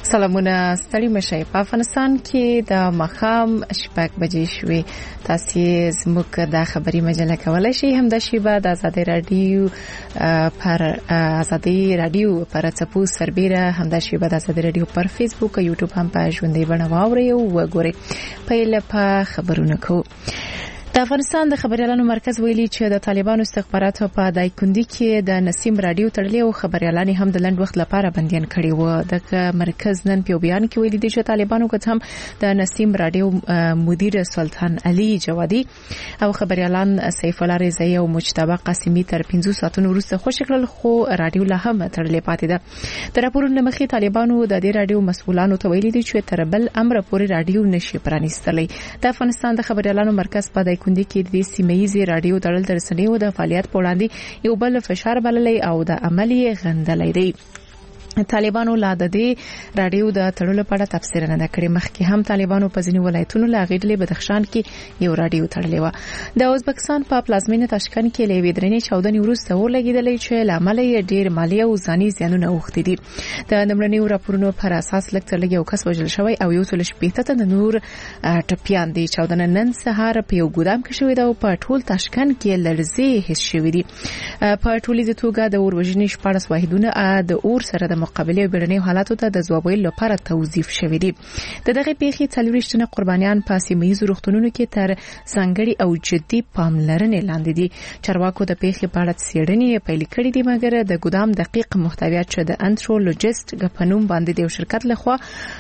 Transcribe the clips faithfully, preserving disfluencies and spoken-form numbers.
سلامونه ستړي مشي په افغانستان کې د مخام شپږ بجې شوې. تاسو زموږ د خبري مجله کولای شئ هم د شیبه د آزادي رادیو پر آزادي رادیو پر چپو سربېره هم د شیبه د آزادي رادیو پر فیسبوک او یوټیوب هم په ژوندۍ بڼه واورئ او وګورئ. په لپاره خبرونه کوو. د افغانستان د خبريالانو مرکز ویلي چې د طالبانو استخباراتو په دایکندي کې د نسیم رادیو تړلې او خبريالان هم د لند وخت لپاره بنديان کړي وو. د مرکز نن په بیان کې ویلي دي چې طالبانو که هم د نسیم رادیو مدیر سلطان علي جوادي او خبريالان سیف الله رضایی او مجتبی قاسمی تر پنځه ساعتونو وروسته خوشی کړل، خو رادیو لا هم تړلې پاتې ده. د راپورونو مخې طالبانو د دې رادیو مسؤلانو ته ویلي دي چې تر بل امر پورې رادیو نشي پرانیستلی. د افغانستان د خبريالانو مرکز په کندي کې د سیمه‌یزي رادیو تړل تر سنیو د فعالیت په وړاندې یو بل فشار بللې او د عملی غندلې دی. طالبانو لا د دې رادیو د تړلو په اړه تفسیر نه کړی. مخکې هم طالبانو په ځینو ولایتونو لا غېډلې بدخشان کې یو رادیو تړلې و. د ازبکستان په پلازمینه تاشکند کې لوي درنې چودنې وروسته ورلګیدلې چې لامل یې ډېر مالی او ځاني زیانونه اوښتي دي. د نمړنیو راپورونو پر اساس لکه تر لږ یو کس وژل شوی او یو څل شپېته تن نور ټپيان دي. چودنه نن سهار په یو ګودام کې شوې ده او په ټول تاشکند کې لړزې حس شوې دي. په ټولیزه توګه د اورژنې شپږ واحدونه د اور سره د مقابله بیړنیو حالاتو ته د ځواب ویلو لپاره توظیف شوې دي. د دغه پیښې څلورشتنه قربانیان په سیمه‌یزو روغتونونو کې تر ځانګړي او جدي پاملرنې لاندې دي. چارواکو د پیښې په اړه څېړنې پیل کړې دي، مګر د ګودام دقیق محتویات چې د انترولوجیست غپنوم باندې د شرکت لخوا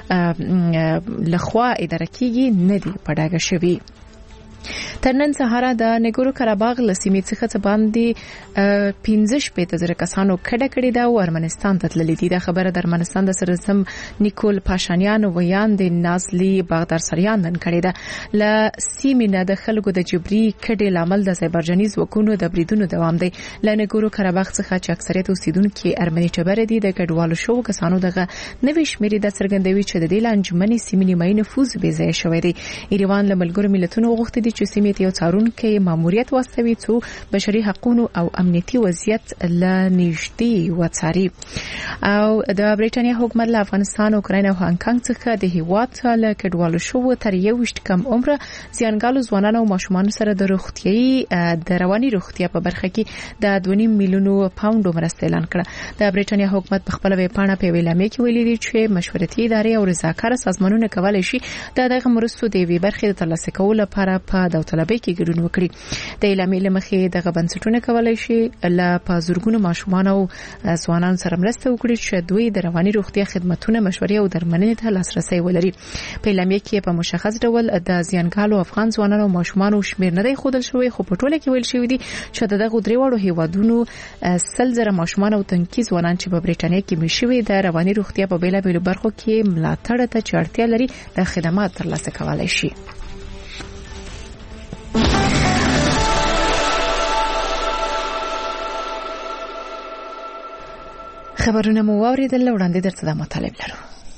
لخوا اداره کیږي نه دي په ډاګه شوي. تر نن سهار د نګورو کراباغ لسیمې څخه څه باندې پنځه شپېته زره کسانو کډه کړې ده او ارمنستان ته تللي دي. د خبره د ارمنستان د سرزم نیکول پاشانیان ویان د نازلی باغدار سریان نن کړې ده. ل سیمې نه د خلکو د جبري کډې لامل د سایبرجنی ځواکونو د بریدونو دوام دی. ل نګورو کراباغ څخه چې اکثریت اوسیدونکو ارمني چبر دي د کډوالو شو کسانو دغه نوې شمیرې د څرګندوي چې د دې لانجمنې سیمې نیمه نفوذ به ځای شوی دی. ایران له ملګرو ملتونو غوښتي چې سیمې ته یو څارونکي ماموریت واستوي څو بشري حقوقو او امنیتي وضعیت له نږدې وڅاري. او د برېټانیا حکومت له افغانستان، اوکراین او هانګ کانګ څخه د هیواد له کډوالو شو تر یو ویشت کم عمره زیانګالو ځوانانو او ماشومانو سره د روغتيایي د رواني روغتیا په برخه کې د دوه نیم میلیونو پاونډ مرسته اعلان کړه. د برېټانیا حکومت په خپل ویبپاڼه په ویلامې کې ویلي دی چې مشورتي ادارې او رضاکار سازمانونه کولای شي د دغه مرستو د وی برخې د ترلاسه کولو لپاره په داوطلبۍ کې ګډون وکړي. د اعلامیې لمخې دغه بنسټونه کولای شي له پازورګونو ماشومان او ځوانانو سره مرسته وکړي چې دوی د رواني روغتیا خدماتونه، مشورې او درملنې ته لاسرسي ولري. په اعلامیې کې په مشخص ډول د زیانګالو افغان ځوانانو او ماشومانو شمیر نه دی ښودل شوی، خو په ټوله کې ویل شوی دی چې دغه درې وړو هیوادونو سل زره ماشومان او تنکي ځوانان چې په برېټانیا کې مشوي د رواني روغتیا په بیلابېلو برخو کې ملاتړ ته اړتیا لري د خدمات ترلاسه کولای شي. خبرونه مو واوریدل، وړاندې درته د مطالب لرو.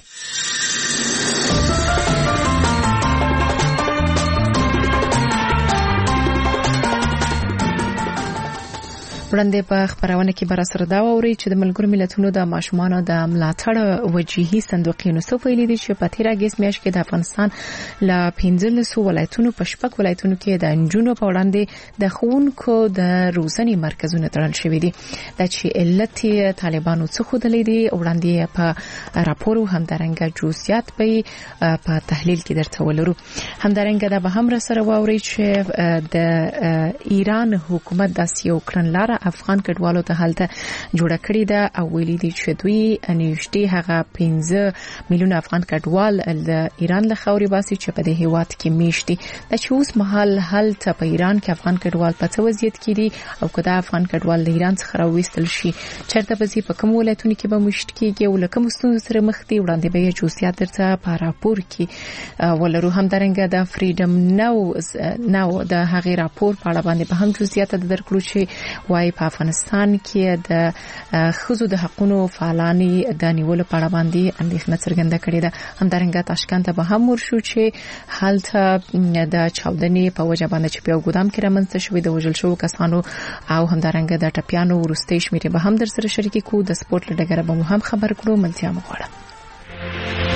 وړاندې په خبرونه کې بر سره دا ووري چې د ملګرو ملتونو د ماشومانو د ملاتړ وجهي صندوق یونیسف ویلي دی چې په تیر اگست میاشت کې د افغانستان له پنځلسو ولایتونو په شپږ ولایتونو کې د انجونو په وړاندې د ښوونکو د روزنې مرکزونه تړل شوي دي. د چې علت طالبانو څخه خودلې دي وړاندې په راپور همدارنګه جزئیات به په تحلیل کې درته ولرو. همدارنګه دا به هم سره ووري چې د ایران حکومت د سیو کړنلاره افغان کډوالو ته حالت جوړ کړی ده او ویلي دي چې دوی انیشتي هغه پنځه میلیون افغان کډوال د ایران له خاورې باسي چې په دې هیواد کې میشتي. د چې اوس مهال حالت په ایران کې افغان کډوال په څه وضعیت کې دي او کدا افغان کډوال د ایران څخه راوېستل شي چرته به په کوم ولایتونو کې به مشت کېږي او لکه مستون سره مخ دي. وړاندې به یې جزئیات درته په راپور کې ولرو. همدارنګه د فریډم نو نو د هغې راپور په اړه باندې به هم جزئیات درکړو چې وايي په افغانستان کې د ښځو د حقوقو فعالاني د نیولو په اړه باندې اندېښنه څرګنده کړې ده. همدارنګه تاشکند ته به هم ورشو چې حالت د چاودنې په وجه باندې چې په ګودام کې رامنځته شوې د وژل شوو کسانو او همدارنګه د ټپيانو ورستۍ شمیرې به هم در سره شریکې کوو. د سپورت لډګره به مو هم خبر کړو. ملتیا مو غواړم.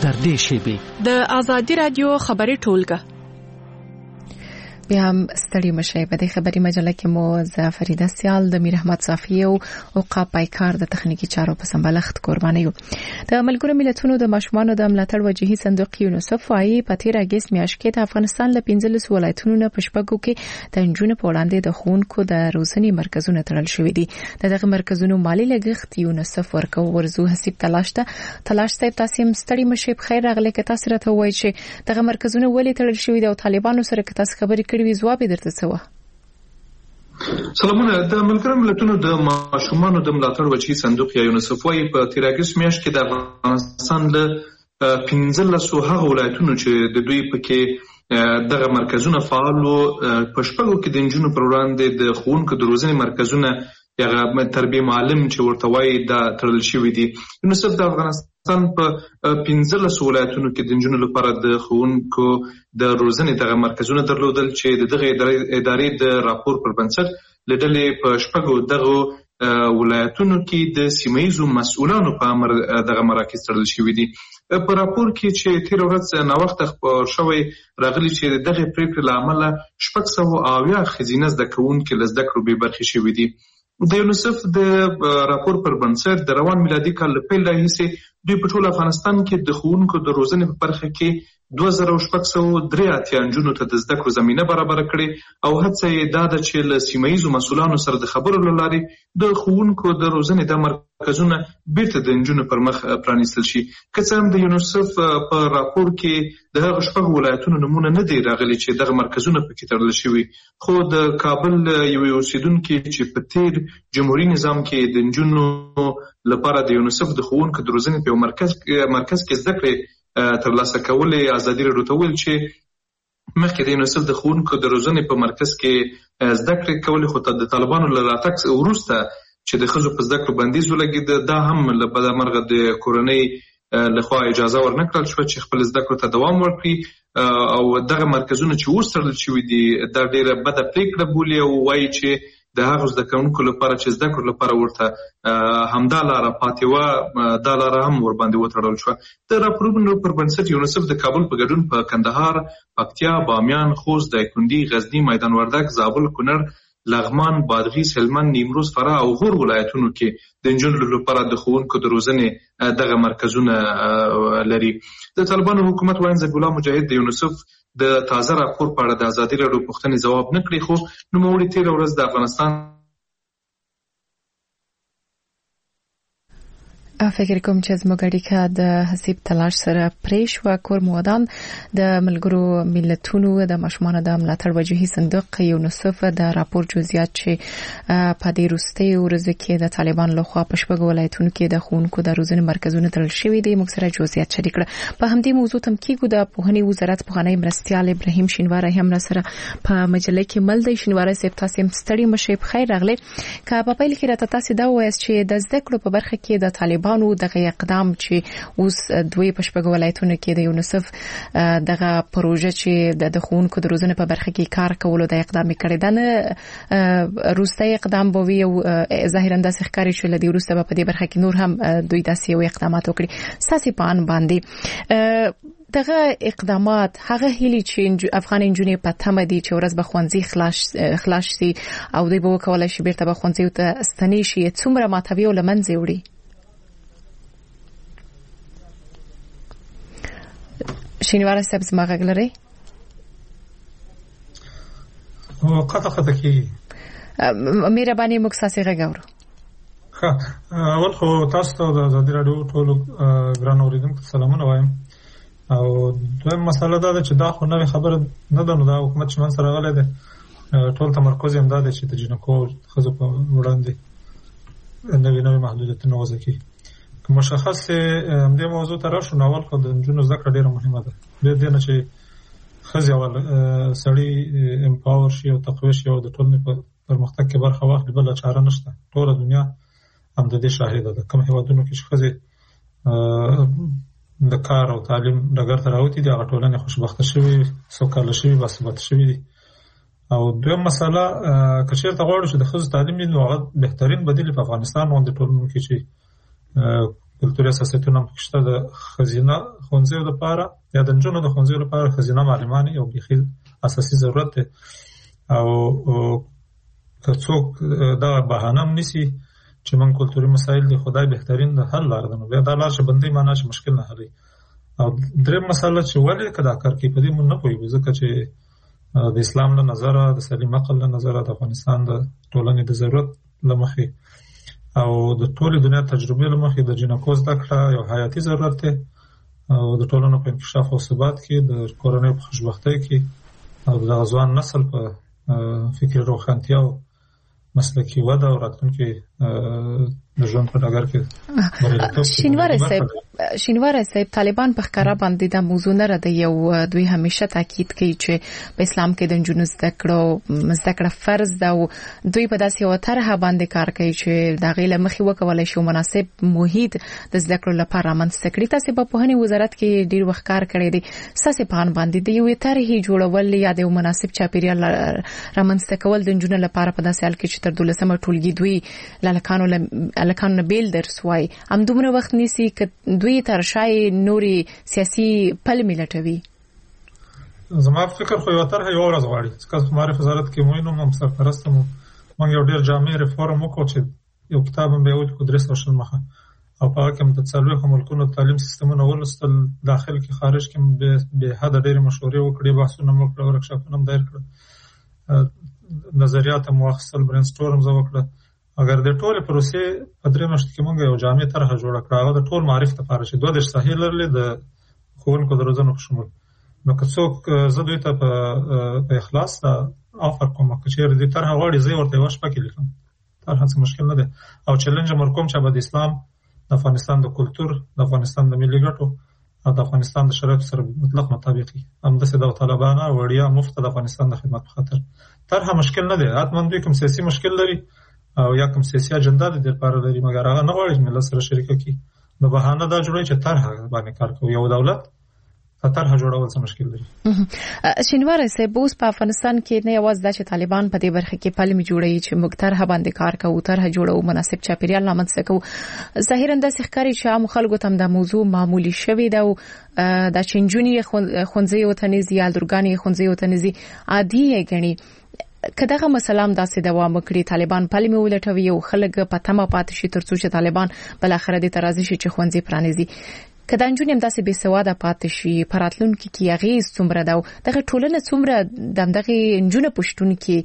تر دې شیبې د آزادي رادیو خبري ټولګه. بیا هم ستړي مشي په دې خبري مجله کې مو ز فریده سیال د میر احمد صافی او اوقا پایکار د تخنیکی چارو په سمبالښت قرباني یو. د ملګرو ملتونو د ماشومانو د ملاتړ وجهي صندوق یونیسف وايي په تیر اگست میاشت کې د افغانستان له پنځلس ولایتونو نه پښپګو کې د انجونو په وړاندې د خونکو د روزنې مرکزونه تړل شوې دي. دغه مرکزونو مالی لګښت یونیسف ورکو ورزو حساب تلاش ته تلاش ته تاسو ستړي مشي په خیر راغلي که تاسو راته وایي چې دغه مرکزونه ولې تړل شوې دي او طالبانو سره که تاسو خبرې کړې وي ځواب درته څه و؟ سلامونه. د ملګرو ملتونو د ماشومانو د ملاتړ وجهي صندوق یا یونیسف وايي په تیر اگست میاشت کې د افغانستان له پنځلسو هغه ولایتونو چې د دوی پکې دغه مرکزونه فعال وو په شپږو کې د انجونو پر وړاندې د ښوونکو د روزنې مرکزونه یا تربیه معلم چې ورته وايي دا تړل شوي دي. یونیسف د افغانستان په پنځلسو ولایتونو کې د انجونو لپاره د ښوونکو د روزنې دغه مرکزونه درلودل چې د دغه ادارې د راپور پر بنسټ له ډلې په شپږو دغه ولایتونو کې د سیمه‌ییزو مسؤلانو په امر دغه مراکز تړل شوي دي. په راپور کې چې تیر ورځ ناوخته خبر شوی راغلی چې دغه پریکړې له امله شپږ سوه اویا ښځینه زده کوونکي له زده کړو بې برخې شوي دي. د یونیسف د راپور پر بنسټ د روان میلادي کال له پیل راهیسې دوی په ټول افغانستان کې د ښوونکو د روزنې په برخه کې دوه زره شپږ سوه درې اتیا نجونو ته د زده کړو زمینه برابره کړې او هڅه یې دا ده چې له سیمه‌ییزو مسؤلانو سره د خبرو له لارې د ښوونکو د روزنې د مرکزونه بیرته د نجونو پر مخ پرانیستل شي. که څه هم د یونیسف په راپور کې د هغه شپږو ولایتونو نومونه نه دی راغلي چې دغه مرکزونه پکې تړل شوي، خو د کابل یوې اوسیدونکي چې په تیر جمهوریت نظام کې د نجونو لپاره د یونیسف د ښوونکو د روزنې په مرکز مرکز کې زده کړې ترلاسه کولې ازادي راډیو ته ویل چې مخکې د یونیسف د ښوونکو د روزنې په مرکز کې زده کړې کولې، خو د طالبانو له راتګ وروسته چې د ښځو په زده کړو بندیز ولګېد، دا هم له بده مرغه د کورنۍ لخوا اجازه ورنکړل شوه چې خپل زده کړو ته دوام ورکړي او دغه مرکزونه چې اوس تړل شوي دي دا ډېره بده پرېکړه بولي او وایي چې د هغو زده کوونکو لپاره چې زده کړو لپاره ورته همدا لاره پاتې وه دا لاره هم ورباندې وتړل شوه. د راپورونو پر بنسټ یونیسف د کابل په ګډون په کندهار، پکتیا، بامیان، خوست، دایکنډي، غزني، میدان وردګ، زابل، کونړ، لغمان، بادغیس، هلمند، نیمروز، فراه او غور ولایتونو کې د نجونو لپاره د ښوونکو د روزنې دغه مرکزونه لري. د طالبانو حکومت وايي ذبیح الله مجاهد د یونیسف د تازه راپور په اړه د ازادي راډیو پوښتنې ځواب نه کړي، خو نوموړي تېره ورځ د افغانستان فکر کوم چې زموږ اړیکه د حساب تلاش سره پرې شوه. کور مودان د ملګرو ملتونو د ماشومانو د ملاتړ وجهي صندوق یونیسف د راپور جزئیات چې په دې وروستیو ورځو کې د طالبان لخوا په شپږو ولایتونو کې د ښوونکو د روزنې مرکزونه تړل شوي دي موږ سره جزئیات شریک کړه. په همدې موضوع تم کېږو د پوهنې وزارت پوهنې مرستیال ابراهیم شینواری هم را سره په مجله کې مل دی. شینواری صاحب تاسو هم ستړي مشي په خیر راغلي. که په پیل کې راته تاسو دا وایاست چې د زده کړو په برخه کې د طالبان دغه اقدام چې اوس دوی په شپږ ولایتونو کې د یونیسف دغه پروژه چې د ښوونکو د روزنې په برخه کې کار کولو د اقدام کړی دا نه روسي اقدام به وي او ظاهرا داسې ښکاري چې لدی روسه په دې برخه کې نور هم دوی داسې یو اقدامات وکړي. ساسي پان باندې دغه اقدامات هغه هلي چې افغان انجونې په تمه دي چې ورځ به ښوونځي خلاص خلاص شي او دوی به وکولای شي بیرته به ښوونځي ته ستنې شي، څومره ماتوي او لمنځه وړي؟ شینواری صاحب زما غږ لري؟ او قطع قطع کېږي. مهرباني موږ ستاسې غږ اورو. ښه، اول خو تاسو ته د ازادي راډیو ټولو ګرانو اورېدونکو ته سلامونه وایم. او دویم مسله دا ده چې دا خو نوې خبره نه ده، نو دا حکومت چې منځته راغلی دی ټول تمرکز یې همدا دی چې د جینکو ښځو په وړاندې نوې نوې محدودیتونه وضع کړي. که مشخص همدې موضوع ته راشو، نو اول خو د نجونو زده کړه ډېره مهمه ده. دې دې نه چې ښځې اول سړي امپاور شي او تقویه شي او د ټولنې په پرمختګ کې برخه واخلي، بله چاره نشته. ټوله دنیا هم د دې شاهده ده. کوم هېوادونو کې چې ښځې د کار او تعلیم ډګر ته راوتي دي هغه ټولنې خوشبخته شوي، سوکاله شوي، باثباته شوي دي. او دویم مسله که چېرته غواړو چې د ښځو تعلیم وي، نو هغه بهترین بدیل په افغانستان غوندې ټولنو کې چې کلتوري اساسیتونه پکښته د خزینه ښوونځیو لپاره یا د نجونو د ښوونځیو لپاره خزینه معلمان یو بيخي اساسي ضرورت دی او که څوک دا بهانه نیسي چې موږ کلتوري مسایل دي خدای بهترین د حل لار ده نو بیا دا لار چې بندي معنا چې مشکل نه حلي او درې مسله چې ولې کدا کار کې په دې مونږ نه پوهیږو ځکه چې د اسلام له نظره د سلیم عقل له نظره د افغانستان د ټولنې د ضرورت لمخې او د ټولې دنیا تجربې لمخې د جنکو زده کړه یو حیاتي ضرورت دی او د ټولنو په انکشاف او ثبات کې د کورنۍ په خوشبختۍ کې او د ځوان نسل په فکر روښانتیا او مسلکي وده او راتلونکي د ژوند په ډګر کې شینواره صاحب شینواره صاحب طالبان په ښکارا باندې د موضوع نه رده یو دوی همیشه تاکید کوي چې په اسلام کې د جنونو زده کړو زده کړه فرض ده او دوی په داسې یو طرح باندې کار کوي چې د غیله مخې وکولای شي مناسب محیط د زده کړو لپاره منځته کړي. تاسو په پوهنې وزارت کې ډیر وخت کار کړی دی ساسې په ان باندې د یو طرح جوړول یا د مناسب چاپیریال رامنځته کول د جنونو لپاره په داسې حال کې چې تر دولسمه ټولګي دوی لکانو لکانو بیل درس وای هم دومره وخت نیسي ک دوی تر شای نوري سیاسي پل ملټوي. زما فکر خو یو طرح یو ورځ غواړي چې کله معرفت وزارت کې موینو هم سرپرستم موږ یو ډیر جامع ریفورم وکړو چې یو کتاب هم به ولیکو درس او شل مخه او په هغه کې د څلوېښتو ملکونو تعلیم سیستمونه ولستل داخل کې خارج کې به حد ډېر مشورې وکړي بحثونه وکړي ورکشاپونه هم دایر کړ نظریات مو واخیستل برین سټورم زو وکړه اگر د ټوله پروسې په درې مشت کې موږ یو جامع طرح جوړ کړو هغه د ټول معرفت لپاره چې دوه د ساحل لري د خوونکو دروازونو په شمول نو که څوک زه دوی ته په اخلاص افر کوم چې دې طرح غوړي زه ورته واش پکې لیکم طرح څه مشکل نه ده او چیلنج مرکوم چې د اسلام د افغانستان د کلچر د افغانستان د ملي ګټو او د افغانستان د شرایطو سره مطلق مطابقي هم د سیده طالبانه وړیا مفت د افغانستان د خدمت په خاطر طرح مشکل نه ده اتمن دوی کوم سیاسي مشکل لري او یا کوم سیاسي اجنډا د لپاره لري مګر هغه نه غواړي چې ملت سره شریک کړي نو بهانه دا جوړوي چې طرح باندې کار کوي یو دولت طرح جوړول څه مشکل لري. شینواره صاحب اوس په افغانستان کې نه یوازې د طالبان په دې برخه کې پلمې جوړي چې موږ طرح باندې کار کوو طرح جوړو مناسب چاپیریال رامنځته کوو ظاهرا د ښکاری چې عام خلکو ته د موضوع معمولی شوی دا د چنجونی خونځي وطنيزي الدرګانی خونځي وطنيزي عادي غني کداغه مسالم داسې دوام وکړي طالبان پلمې ولټوي او خلک په تمه پاتې شي ترڅو چې طالبان بل اخر دې ترازی شي چې خونځي پرانیزي کله انجونیم داسې بے سواده پاتې شي پراتلونکو کې هغه څومره دا دغه ټولنه څومره دغه انجونه پښتون کې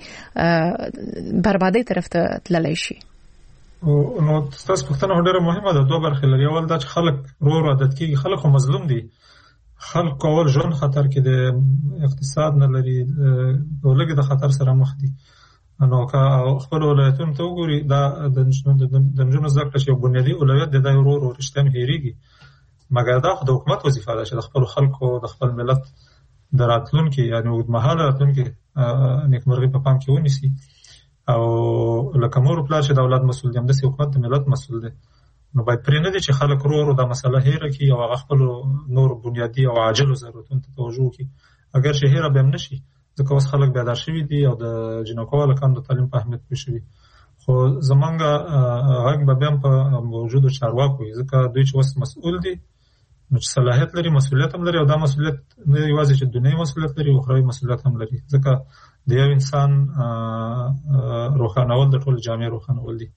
بربادي طرف ته تللی شي. نو تاسو پښتنه ډیره مهمه ده دوه برخې لري اول دا چې خلک رو رو عادت کې خلک مظلوم دي خلک اول ژوند خطر کې د اقتصاد نه لري دولګي د خطر سره مخ دي نو که خپل ولایتونو ته وګوري دا د جنونو زکه چې بنیادی اولویت د دایرو ورو رښتین هېریږي مګر دا خو د حکومت وظیفه ده چې د خپل خلکو د خپل ملت د راتلونکي یعنی اوږدمهاله راتلونکي نیکمرغي په پام کې ونیسي او لکه مور پلار چې د اولاد مسؤل دي هم د حکومت د ملت مسؤل دي نو باید پرې نه دي چې خلک ورو ورو دا مسله هېره کړي او هغه خپل نور بنیادی او عاجل ضرورتونو ته توجه وکړي اگر چې هېره به هم نشي ځکه اوس خلک بیدار شوي دي او د جنکو هلکانو د تعلیم په اهمیت پوه شوي خو زمونږ غږ به بیا هم په موجودو چارواکو وي ځکه دوی چې اوس مسؤل دي نو چې صلاحیت لري مسؤلیت هم لري او دا مسؤلیت نه یوازې چې دنیوي مسؤلیت لري او اخروی مسؤلیت هم لري ځکه د یو انسان روښانول د ټول جامعه روښانول دي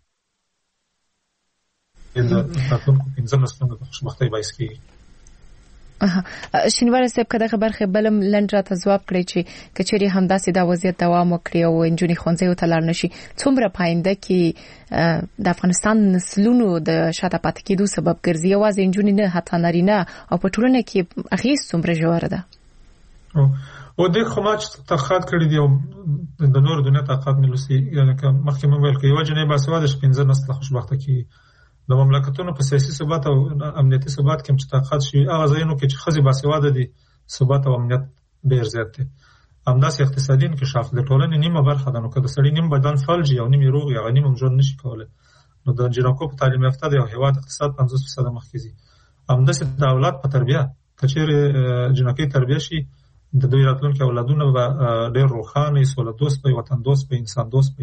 د راتلونکو پنځه نسلونو د خوشبختۍ باعث کېږي. شینواره صاحب کده خبرخه بلم لنډه ته جواب کړی چې کچېری همداسې دا وضعیت دوام وکړي او انجونی خونځي او تلل نشي څومره پاینده کې د افغانستان نسلونو د شاته پاتې کېدو سبب ګرځي یوازې انجونی نه حتی نارینه او په ټولنه کې اغیز څومره ژور ده او د خماچ تخات کړی دی د نور دنیا تخات ملوسی یعنی که مخکې مې ویل کې یو جنې باسواده شپږ نسل خوشبخته کی د مملکتونو په سیاسي ثبات او امنیتي ثبات کې چې تاقات شي هغه ځایونو کې چې خزي باسواده دي ثبات او امنیت ډیر زیات دي همداسې اقتصادي انکشاف د ټولنې نیمه برخه ده نو که د سړي نیم بدن فلج او نیمه روغ یا نیمه ژوند نشي کولای نو د جنکو په تعلیم یافته د هیواد اقتصاد پنځوس فیصد مخکې زی همداسې د اولاد په تربیه کچېره جنکې تربیه شي د دوی راتلونکي اولادونه به ډېر روښانه سوله دوست وي وطن دوست وي انسان دوست وي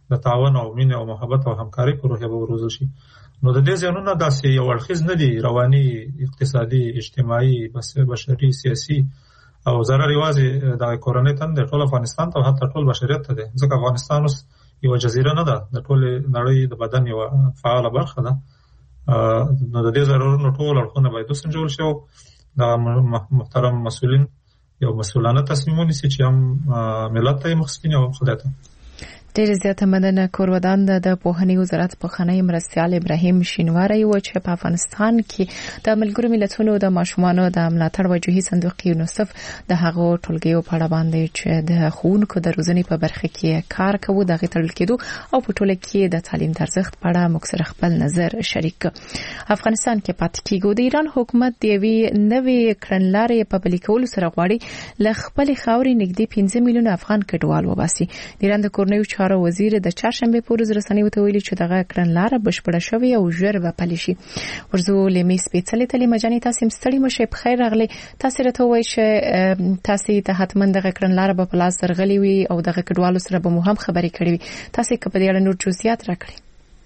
د تعاون او مینه او محبت او همکاري په روحیه به وروزل شي. نو د دې ځایونو داسې یو اړخیز نه دي، رواني، اقتصادي، اجتماعي، بشري، سیاسي او ضرر یوازې د کورنۍ ته د ټول افغانستان ته حتی ټول بشریت ته دی، ځکه افغانستان اوس یو جزیره نه ده، د ټول نړۍ د بدن یو فعاله برخه ده. نو د دې ضرورونو ټول اړخونه باید وسنجول شي او د محترم مسؤلین یو مسؤلانه تصمیم ونیسي چې هم ملت ته مخسپینه او خدای ته. ډېر زیاته مننه. کورودان د پوهنې وزارت پوهنې مرستیال ابراهیم شینواری و چې په افغانستان کې د ملګرو ملتونو د ماشومانو د ملاتړ وجوهي صندوق یونیسف د هغو ټولګیو په اړه باندې چې د ښوونکو د روزنې په برخه کې کار کوي د غټل کېدو او په ټوله کې د تعلیم د ارزښت په اړه موږ سره خپل نظر شریک. افغانستان کې پاتې کېږي د ایران حکومت د یوې نوې کړنلارې په پلي کولو سره غواړي له خپل خاورې نږدې پنځه میلیونه افغان کډوال وباسي. ایران د کورنیو وزیر د چهارشنبه په ورځ رسنیو ته ویلي چې دغه کړنلاره بشپړه شوې او ژر به پلي شي. ورزو لمی سپیڅلې تلې مجاني تاسو مستړي مشه په خیر راغلي. تاسو راته وایي چې تاسو ته حتما دغه کړنلاره په پلاس درغلي وي او دغه کډوالو سره به مو هم خبرې کړې وي. تاسو په دې اړه نور جزئیات راکړئ.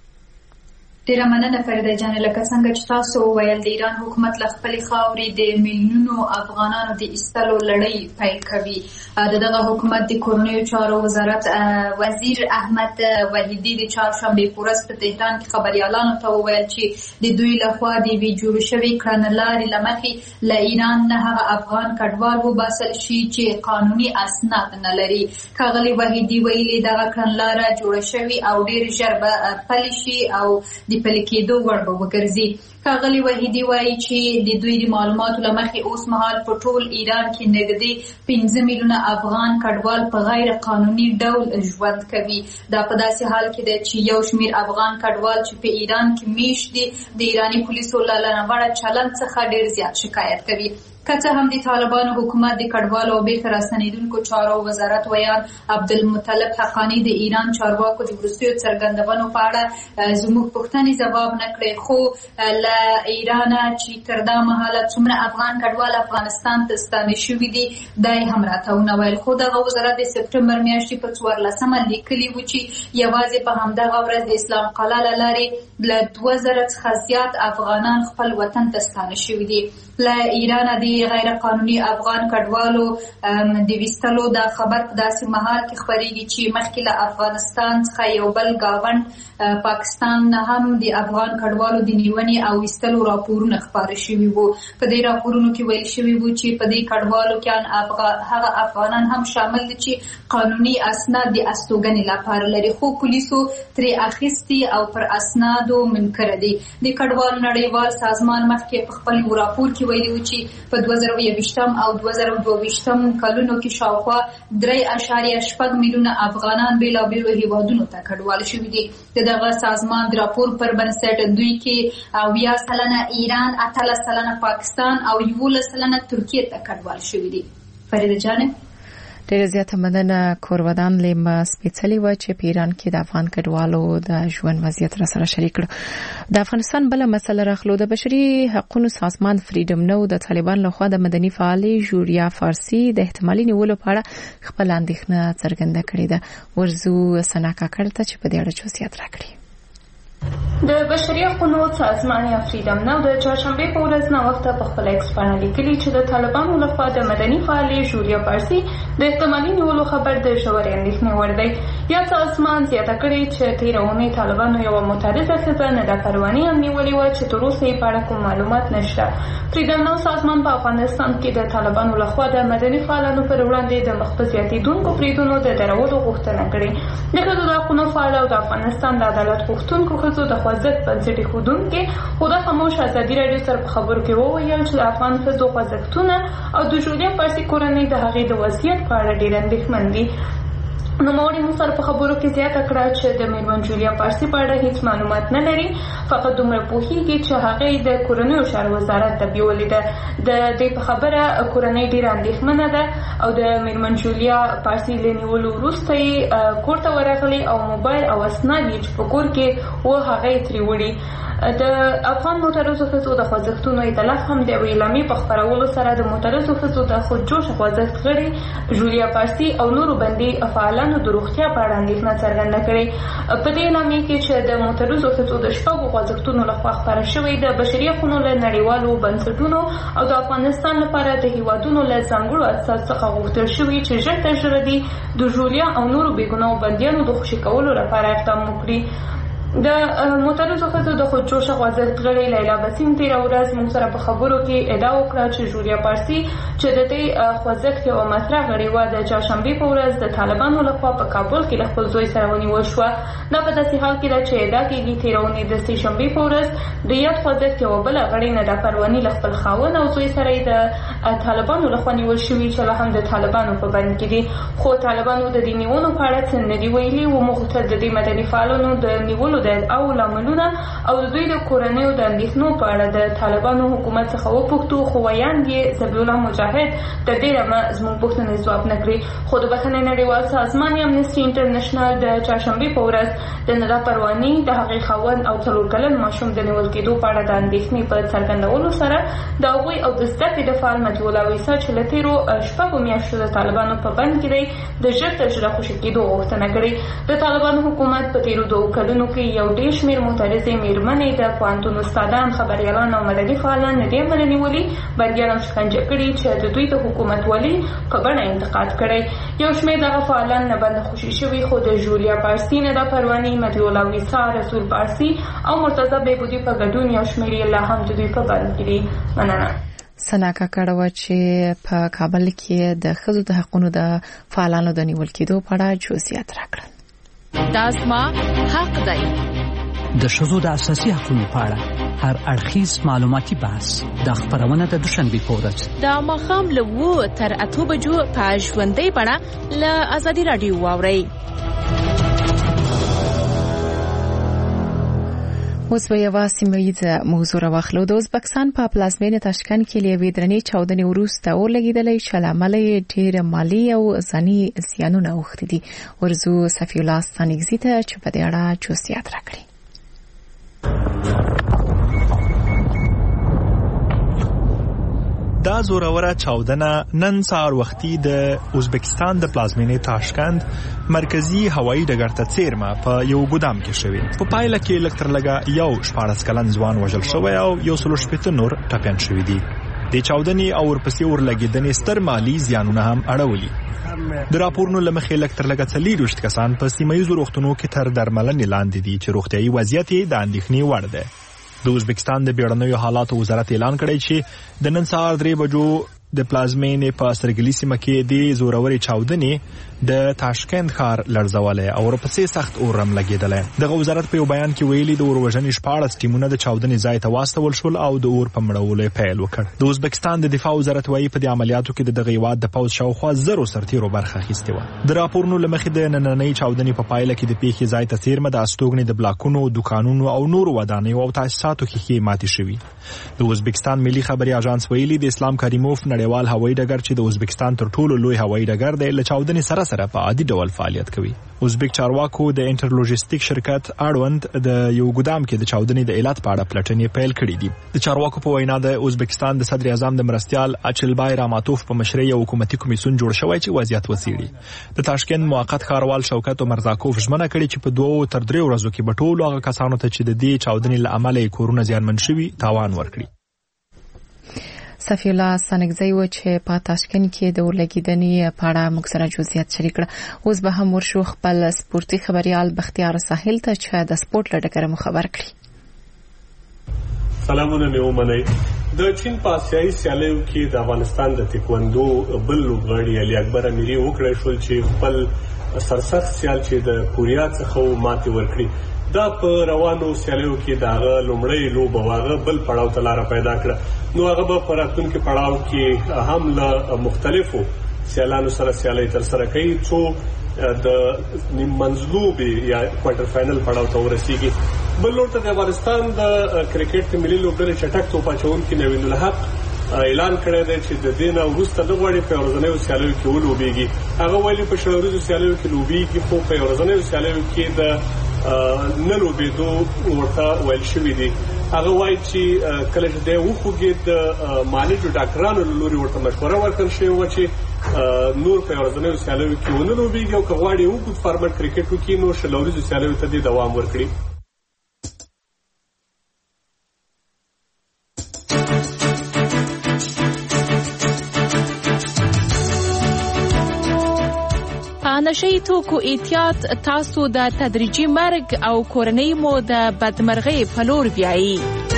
ډیره مننه فریده جان. لکه څنګه چې تاسو ویل د ایران حکومت له خپل خاورې د میلیونونو افغانانو د ایستلو لړۍ پیل کوي. د دغه حکومت د کورنیو چارو وزارت وزیر احمد وحیدی د چهارشنبه په ورځ په تهران کې خبريالانو ته وویل چې د دوی لخوا د وی جوړ شوی کړنلارې لمخې له ایران نه هغه افغان کډوال وباسل شي چې قانوني اسناد نه لري. ښاغلي وحیدی ویلي دغه کړنلاره جوړه شوی او ډیر ژر به پلي شي او د پلي کېدو وړ به وګرځي. ښاغلي وحیدی وایي چې د دوی د معلوماتو له مخې اوس مهال په ټول ایران کې نږدې پنځه میلیونه افغان کډوال په غیر قانوني ډول ژوند کوي. دا په داسې حال کې ده چې یو شمیر افغان کډوال چې په ایران کې میشت دي د ایراني پولیسو له لنډه چلند څخه ډیر زیات شکایت کوي. که څه هم د طالبانو حکومت د کډوالو او بیرته راستنېدونکو چارو وزارت ویان عبدالمطلب حقانی د ایران چارواکو د وروستیو څرګندونو په اړه زموږ پوښتنې ځواب نه کړې، خو له ایرانه چې تر دا مهاله څومره افغان کډوال افغانستان ته ستانه شوي دي دا یې هم راته ونه ویل. خو دغه وزارت د سپټمبر میاشتې په څوارلسمه لیکلي وو چې یوازې په همدغه ورځ د اسلام قلعه له لارې له دوه زره څخه زیات افغانان خپل وطن ته ستانه شوي دي. له ایرانه د غیر قانوني افغان کډوالو د ویستلو دا خبر په داسې مهال کې خبرېږي چې مخکې له افغانستان څخه یو بل گاوند پاکستان نه هم د افغان کډوالو د نیونې او ویستلو راپورونه خپاره شوي وو. په دې راپورونو کې ویل شوي وو چې په دې کډوالو کې هغه افغانان هم شامل دي چې قانوني اسناد د استوګنې لپاره لري، خو پولیسو ترې اخیستي او پر اسنادو منکر دي. د کډوالو نړیوال سازمان مخکې په خپل راپور کې ویلي و چې په دوه زره یوویشتم او دوه زره دوهویشتم کلونو کې شاوخوا درې اعشاریه شپږ میلیونه افغانان بېلابېلو هیوادونو ته کډوال شوي دي. د دغه سازمان د راپور پر بنسټ دوی کې اویا سلنه ایران، اتلس سلنه پاکستان او یولس سلنه ترکیه ته کډوال شوي دي. فریده جانه ډېر زیاته مننه. کورودان لیم سپیڅلې و چې په ایران کې د افغان کډوالو د ژوند وضعیت را سره شریک کړ. د افغانستان بل مسله راخلو د بشري حقوقو سازمان فریډم نو د طالبان لخوا د مدني فعالې جوریا فارسی د احتمالي نیولو په اړه خپل اندېښنه څرګنده کړې ده. ورزو سناکا کړته چې په دې اړه جزئیات راکړي. د بشري حقوقو سازمان یا فریډم نو د چهارشنبه په ورځ نو وخت په خپل ایکس باندې لیکلي چې د طالبانو لخوا د مدني فعالې جوریا فارسی د احتمالي نیولو خبر د ژورې اندېښنې وړ دی. یا سازمان زیاته کړې چې تېره اونۍ طالبانو یوه معترضه ښځه ندا پرواني هم نیولې وه چې تر اوسه یې په اړه کوم معلومات نشته. فریډم نو سازمان په افغانستان کې د طالبانو لخوا د مدني فعالانو پر وړاندې د مخ په زیاتېدونکو بریدونو د درولو غوښتنه کړې. د ښځو د حقونو فعال او د افغانستان د عدالت غوښتونکو ښځو د خوځښت بنسټ ایښودونکي خو د خاموش ازادي راډیو سره په خبرو کې وویل چې د افغان ښځو خوځښتونه او د جوریا فارسي کورنۍ د هغې د وضعیت په اړه ډېر اندېښمن دي. نوموړي مو سره په خبرو کې زیاته کړه چې د میرمن جوریا فارسي په اړه هیڅ معلومات نه لري، فقط دومره پوهېږي چې هغې د کورنیو چارو وزارت ته بیولې ده. د دې په خبره کورنۍ ډېره اندېښمنه ده او د میرمن جوریا فارسي له نیولو وروسته یې کور ته ورغلې او موبایل او اسناد یې چې په کور کې و هغه یې ترې وړي. د افغان معترضو ښځو د خوځښتونو ائتلاف هم د یوې اعلامیې په خپرولو سره د معترضو ښځو د خودجوشه خوځښت غړي جوریا فارسي او نورو بندي فعالان طالبانو د روغتیا په اړه اندېښنه څرګنده کړې. په دې اعلامیه کې چې د معترضو ښځو د شپږو خوځښتونو لخوا خپاره شوې د بشري حقوقو له نړیوالو بنسټونو او د افغانستان لپاره د هیوادونو له ځانګړو اساس څخه غوښتل شوي چې ژر تر ژره دي د جولیا او نورو بېګناو بندیانو د خوشي کولو لپاره اقدام وکړي. د معترضو ښځو د خودجوشه خوځښت غړې لیلا بسیم تېره ورځ موږ سره په خبرو کې ادعا وکړه چې جولیا پارسي چې د دې خوځښت یوه مطرح غړې وه د چهارشنبې په ورځ د طالبانو لخوا په کابل کې له خپل زوی سره ونیول شوه. دا په داسې حال کې ده چې ادعا کېږي تېره اونۍ د سې شنبې په ورځ د یاد خوځښت یوه بله غړې ندا پرواني له خپل خاوند او زوی سره یې د طالبانو لخوا نیول شوي چې لا هم د طالبانو په بند کې دي. خو طالبانو د دې نیولو په اړه څه نه دي ویلي و. موږ غوښتل د دې مدني فعالانو د نیولو او لاملونه او د دوی د کورنیو د اندېښنو په اړه د طالبانو حکومت څخه وپوښتو، خو ویاند یې ذبیح الله مجاهد تر ډېره زموږ پوښتنې ځواب نه کړې. خو د بښنې نړیوال سازمان امنسټي انټرنیشنل د چهارشنبې په ورځ د ندا پرواني د هغې خاوند او څلور کلن ماشوم د نیول کېدو په اړه د اندېښنې په څرګندولو سره د هغوی او د زده کړې د فعال مطیع الله عیسی چې له تېرو شپږو میاشتو د طالبانو په بند کې دی د ژر تر ژره خوشي کېدو غوښتنه کړې. د طالبانو حکومت په تېرو دوو کلونو کې یو ډېر شمېر معترضې مېرمنې د پوهنتون استادان، خبریالان او مدني فعالان نه دې امله نیولي، بندیان او شکنجه کړي چې د دوی د حکومتولي په بڼه انتقاد کړی. یو شمېر دغه فعالان نه بند خوشي شوي، خو د جولیا پارسي، ندا پرواني، مطیع الله عیسی، رسول پارسي او مرتضی بهبودي په ګډون یو شمېر یې لا هم د دوی په بند کې دي. مننه. سنا کاکړه وه چې په کابل کې د ښځو د حقونو د فعالانو د نیول کېدو په اړه جزئیات راکړل. دا زما حق دی. د ښځو د اساسي حقونو په اړه هر اړخیز معلوماتي بحث د خپرونه د دوشنبې په ورځ د ماښام له اوو تر اتو بجو په ژوندۍ بڼه له ازادي راډیو واورئ. اوس به یوه سیمه ییزه موضوع راواخلو. د ازبکستان په پلازمینه تاشکند کې له یوې درنې چاودنې وروسته اور لګېدلی چې له امله یې ډېر مالي او ځاني زیانونه اوښتي دي. ورځو صفي الله ستانکزي ته چې په دې اړه جزئیات راکړي. دا زوروره چاودنه نن سهار وختي د ازبکستان د پلازمینې تاشکند مرکزی هوایي ډګر ته څیرمه په یو ګودام کې شوې. په پایله کې لږ تر لږه یو شپاړس کلن ځوان وژل شوی او یو سلو شپېته نور ټپیان شوي دي. د چاودنې او ورپسې ورلګېدنې ستر مالي زیانونه هم اړولي. د راپورونو له مخې لږ تر لږه څلېرویشت کسان په سیمه ییزو روغتونونو کې تر درملنې لاندې دي چې روغتیایي وضعیت یې د اندېښنې وړ دی. د ازبکستان د بیړنیو حالاتو وزارت اعلان کړی چې د نن سهار درې بجو د پلازمینې په سرګلي سیمه کې د زورورې چاودنې د تاشکند ښار لړزولی او ورپسې سخت اور هم لګېدلی. دغه وزارت په یو بیان کې ویلي د اوروژنې شپاړس ټیمونه د چاودنې ځای ته واستول شول او د اور په مړولو یې پیل وکړ. د ازبکستان د دفاع وزارت وایي په دې عملیاتو کې د دغه هېواد د پوځ شاوخوا زرو سرتیرو برخه اخیستې وه. د راپورونو له مخې د نننۍ چاودنې په پایله کې د پیښې ځای ته څیرمه د استوګنې د بلاکونو، دوکانونو او نورو ودانیو او تاسیساتو ښیښې ماتې شوي. د ازبکستان ملي خبري اژانس ویلي د اسلام کریموف نړیوال هوایي ډګر چې د ازبکستان تر ټولو لوی هوایي ډګر دی له چاودنې سره سره په عادي ډول فعالیت کوي. ازبک چارواکو د انټرلوجستیک شرکت اړوند د یو ګودام کې د چاودنې د علت په اړه پلټنې پیل کړې دي. د چارواکو په وینا د ازبکستان د صدر اعظم د مرستیال اچلبای راماتوف په مشرۍ یو حکومتي کمیسیون جوړ شوی چې وضعیت وڅېړي. د تاشکند موقت ښاروال شوکت عمرزاکوف ژمنه کړې چې په دوو تر دریو ورځو کې به ټولو هغه کسانو ته چې د دې چاودنې له امله یې کورونه زیانمن شوي تاوان ورکړي. صفي الله ستانکزي و چې په تاشکند کې د اورلګېدنې په اړه موږ سره جزئیات شریک کړه. اوس به هم ورشو خپل سپورتي خبريال بختیار ساحل ته چې د سپورت له ډګره مو خبر کړي. سلامونه مې ومنئ. د چین په آسیایي سیالیو کې د افغانستان د تکواندو بل لوبغاړي علي اکبر امیري وکړی شول چې خپل سرسخت سیال چې د کوریا څخه ماتې ورکړي. دا په روانو سیالیو کې د هغه لومړی لوبه واغه بل پړاو ته لاره پیدا کړه. نو هغه به په راتلونکي پړاو کې هم له مختلفو سیالانو سره سیالۍ ترسره کوي څو د نیم منځلوبې یا کوارټر فاینل پړاو ته ورسیږي. بل لور ته د افغانستان د کرکټ ملي لوبډلې چټک توپ اچوونکي نوید الحق اعلان کړی دی چې د دې نه وروسته د غواړي په ورځنیو سیالیو کې ولوبېږي. هغه ویلي په شلوريزو سیالیو کې لوبېږي خو په ورځنیو سیالیو کې د نه لوبېدو ورته ویل شوي دي. هغه وایي چې کله چې دی وخوږي د معالجو ډاکټرانو له لوري ورته مشوره ورکړل شوې وه چې نور په ورځنیو سیالیو کې ونه لوبېږي او که غواړي وګړي فارمټ کرکټ وکړي نو شلوريزو سیالیو ته دې دوام ورکړي. نشئی توکو احتیاط تاسو د تدریجي مرګ او کورنۍ مو د بدمرغۍ په لور بیایي.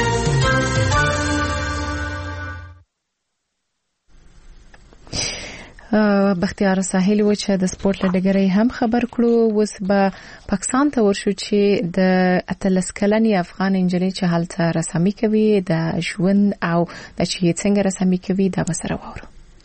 بختیار ساحل و چې د سپورت لډګرۍ هم خبر کړو. اوس به پاکستان ته ورشو چې د اتلس کلنې افغان انجلۍ چې هلته رسامي کوي د ژوند او د چې څنګه رسامي کوي دا به سره واورو.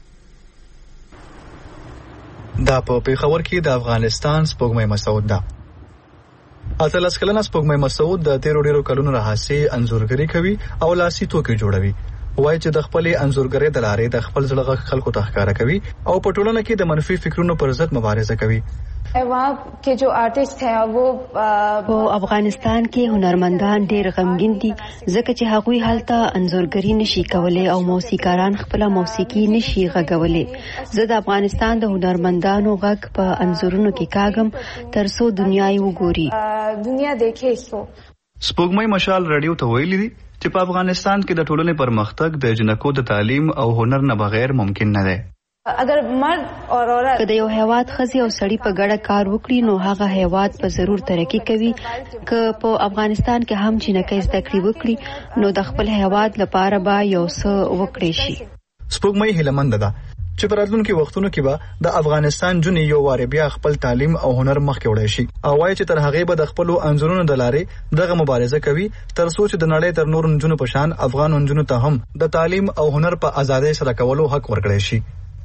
دا په پیښور کې د افغانستان سپوږمۍ مسعود ده. اتلس کلنه سپوږمۍ مسعود د تیرو ډیرو کلونو راهیسې انځورګري کوي او لاسي توکي جوړوي. وایي چې د خپلې انځورګرۍ د لارې د خپل زړه غږ خلکو ته ښکاره کوي او په ټولنه کې د منفي فکرونو پر ضد مبارزه کوي. वहाँ के जो आर्टिस्ट हैं वो वो अफगानिस्तान के हुनरमندان ډېر غمګین دي ځکه چې هغوی هلته انځورګري نشي کولای او موسیقاران خپل موسیقي نشي غږولای. زه د افغانستان د هنرمندانو غږ په انځورونو کې کاږم ترڅو دنیا یې وګوري. دنیا دیکھے اسو. سپوږمۍ مشال رادیو ته ویلي دي چې په افغانستان کې د ټولنې پرمختګ د جنکو د تعلیم او هنر نه بغیر ممکن نه دی. اگر مرد اور عورت که د یو هیواد ښځې او سړي په ګډه کار وکړي نو هغه هیواد په ضرور ترقی کوي. که په افغانستان کې هم جنکۍ زده کړې وکړي نو د خپل هیواد لپاره به یو څه وکړي شي. سپوږمۍ هیلهمند ده چې په راتلونکي وختونو کې به د افغانستان جنې یو واره بیا خپل تعلیم او هنر مخکې وړي شي او وایي چې تر هغې به د خپلو انځورونو د لارې دغه مبارزه کوي تر څو چې د نړۍ تر نورو نجونو په شان افغان نجونو ته هم د تعلیم او هنر په ازادۍ سره کولو حق ورکړی شي.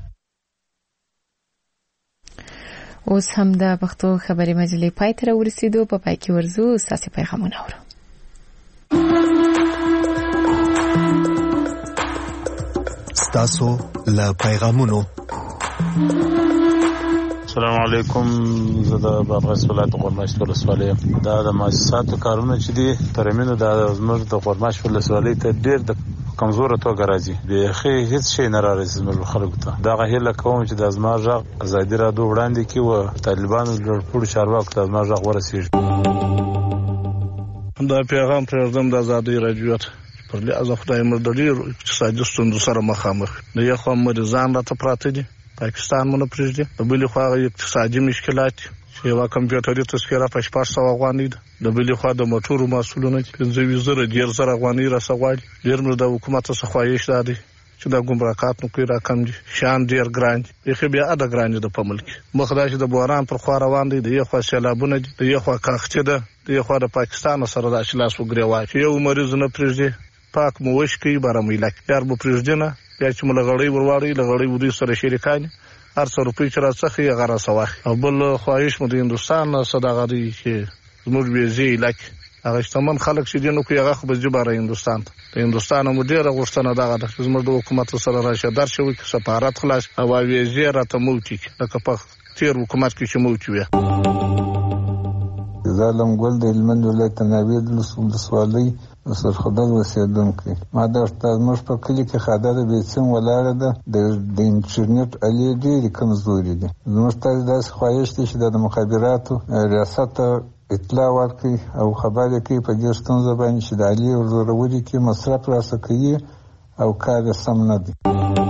اوس هم د پښتو خبري مجلې پای ته ورسېدو. په پای کې ورزو ساسي پیغامونه اورو. ستاسو له پیغامونو. السلام علیکم. زه د بادغیس ولایت غورماشت ولسوالۍ دا د مؤسساتو کارونه چې دي ترمینو د زموږ د غورماشت ولسوالۍ ته ډېر د کمزوره توګه راځي. بیخي هیڅ شی نه راځي زموږ خلکو ته. دغه هیله کوم چې د زما غږ ازادي راډیو وړاندې کړي او طالبانو لوړپوړو چارواکو ته زما غږ ورسیږي. دا پیغام پرېږدم د ازادي راډیو ته پر لحاظ خدای مر د ډېرو اقتصادي ستونزو سره مخامخ. د یو خوا مریضان راته پراته دي پاکستان مونږ پرېږدي، د بلې خوا اقتصادي مشکلات چې یوه کمپیوټري تذکره په شپږ سوه افغانۍ ده، د بلې خوا د موټرو محصولونه چې پنځه ویشت زره دېرش زره افغانۍ راڅه غواړي. ډېر مو د حکومت څخه خواهش دا دی چې دا ګمرکات نو کوي راکم دي، شیان ډېر ګران دي، بیخي بیا اده ګران دي د په ملک. مخ دا چې د بحران پر خوا روان دی، د یو خوا سیلابونه دي، د یو خوا کاغچې ده، د یو خوا د پاکستان سره دا چې لاس وګرېوای چې یو مریض نه پرېږدي پاک مو وش کوي بارمې لک یار مو پرېږدي نه بیا چې مو لغړی ورواړي لغړی ودی سره شریکان هر څو روپۍ چې راڅخه یې غره سواخ. او بل خواهش مو د هندوستان صداغه دی چې زموږ ویزې لک هغه شتمن خلک چې دي نو کوي هغه خو به جباره هندوستان ته د هندوستان مو ډېره غوښتنه دغه ده چې زموږ د حکومت سره راشه درشه وکړي سفارت خلاص او ویزې راته موتي لکه په تیر حکومت کې چې موتي وي. ظالم ګل د هلمند ولایت ناوید ولسوالۍ سرخدل اوسېدونکی. ما دا زموږ په کلي کې خاده د بیڅن ولاړه ده، د انټرنیټ الې ډېرې کمزوري دي. زموږ تاسو داسې خواهش دی چې د مخابراتو ریاست اطلاع ورکړي او خبر یې کوي په دې ستونزه باندې چې د الې ورزورولي کې مصرف راسه کوي او کار یې سم نه دی.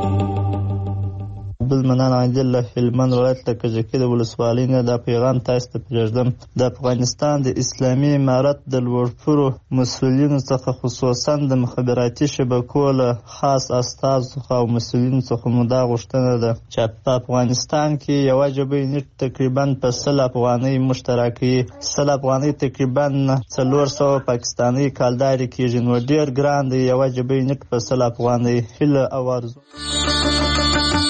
بل منان عادل له هلمند ولایت له کجکي د ولسوالۍ نه دا پیغام تاسو ته پرېږدم. د افغانستان د اسلامي امارت د لوړپوړو مسؤلینو څخه خصوصا د مخابراتي شبکو له خاص استازو او مسؤلینو څخه مو دا غوښتنه ده چې په افغانستان کې یوه جبهې نېټ تقریبا په سل افغانۍ مشترکوي، سل افغانۍ تقریبا څلور سوه پاکستانۍ کالدارې کېږي، نو ډېر ګران دی یوه جبهې نېټ په سل افغانۍ. هیله او ارزو